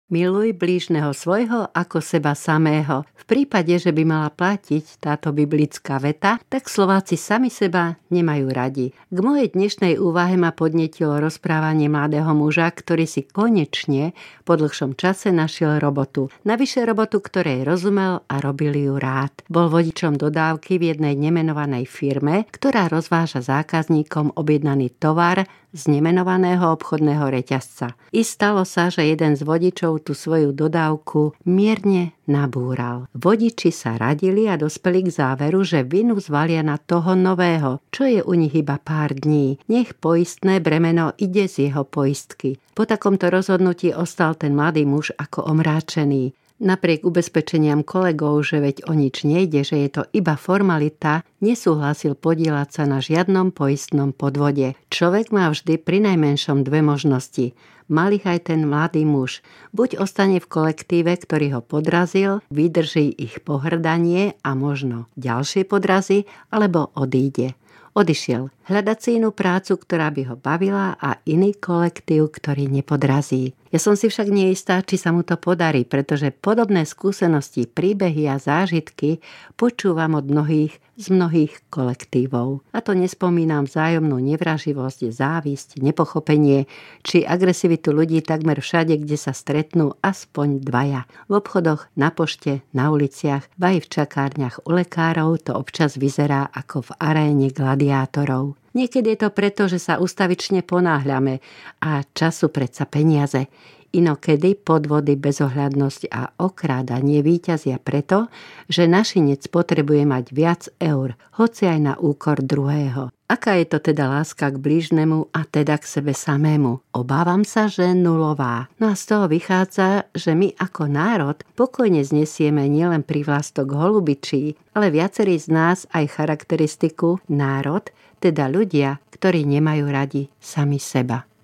Miluj blížneho svojho ako seba samého. V prípade, že by mala platiť táto biblická veta, tak Slováci sami seba nemajú radi. K mojej dnešnej úvahe ma podnietilo rozprávanie mladého muža, ktorý si konečne po dlhšom čase našiel robotu. Navyše robotu, ktorej rozumel a robil ju rád. Bol vodičom dodávky v jednej nemenovanej firme, ktorá rozváža zákazníkom objednaný tovar z nemenovaného obchodného reťazca. I stalo sa, že jeden z vodičov tú svoju dodávku mierne nabúral. Vodiči sa radili a dospeli k záveru, že vinu zvalia na toho nového, čo je u nich iba pár dní. Nech poistné bremeno ide z jeho poistky. Po takomto rozhodnutí ostal ten mladý muž ako omráčený. Napriek ubezpečeniam kolegov, že veď o nič nejde, že je to iba formalita, nesúhlasil podieľať sa na žiadnom poistnom podvode. Človek má vždy prinajmenšom dve možnosti. Mal ich aj ten mladý muž. Buď ostane v kolektíve, ktorý ho podrazil, vydrží ich pohrdanie a možno ďalšie podrazy, alebo odíde. Odišiel hľadať si inú prácu, ktorá by ho bavila a iný kolektív, ktorý nepodrazí. Ja som si však neistá, či sa mu to podarí, pretože podobné skúsenosti, príbehy a zážitky počúvam od mnohých z mnohých kolektívov. A to nespomínam vzájomnú nevraživosť, závisť, nepochopenie či agresivitu ľudí takmer všade, kde sa stretnú aspoň dvaja. V obchodoch, na pošte, na uliciach, aj v čakárniach u lekárov to občas vyzerá ako v aréne gladiátorov. Niekedy je to preto, že sa ustavične ponáhľame a času predsa peniaze. Inokedy podvody, bezohľadnosť a okrádanie víťazia preto, že našinec potrebuje mať viac eur, hoci aj na úkor druhého. Aká je to teda láska k blížnemu a teda k sebe samému? Obávam sa, že nulová. No a z toho vychádza, že my ako národ pokojne znesieme nielen prívlastok holubičí, ale viacerí z nás aj charakteristiku národ, teda ľudia, ktorí nemajú radi sami seba.